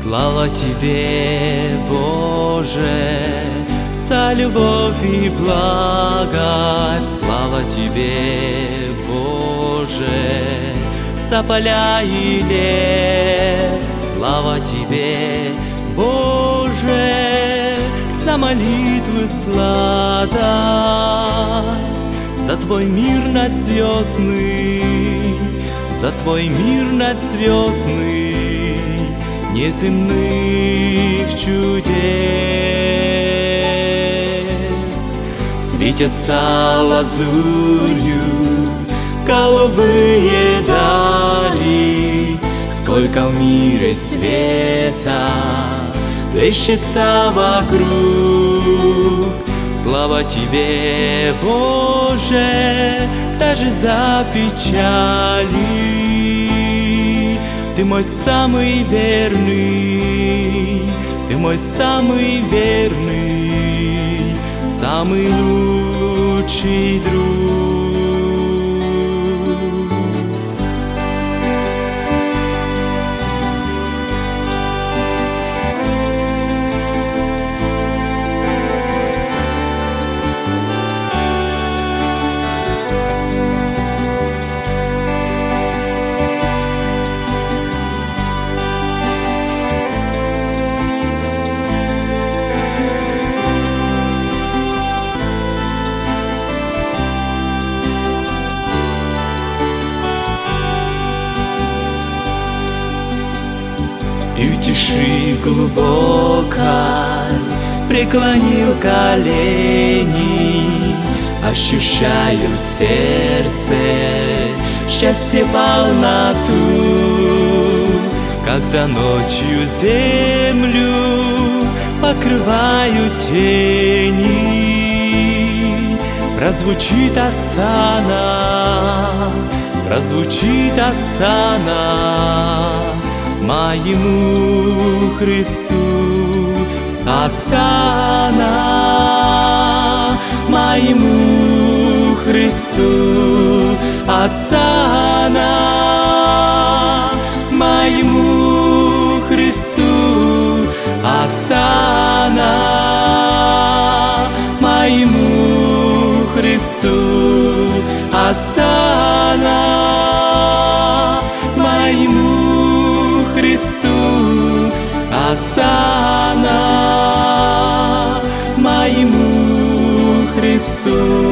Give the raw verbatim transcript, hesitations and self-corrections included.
Слава Тебе, Боже, за любовь и благость. Слава Тебе, Боже, за поля и лес. Слава Тебе, Боже, за молитвы сладость, за Твой мир надзвездный, за Твой мир надзвездный, неземных чудес. Светятся лазурью голубые дали, сколько в мире света плещется вокруг. Слава Тебе, Боже, даже за печали. Ты мой самый верный, Ты мой самый верный, самый лучший друг. И в тиши глубокой преклонил колени, ощущаю в сердце счастье, полноту. Когда ночью землю покрывают тени, прозвучит осанна, прозвучит осанна моему Христу. Осанна моему Христу, осанна моему Христу, осанна моему Христу, осанна моему Христу, осанна моему Христу.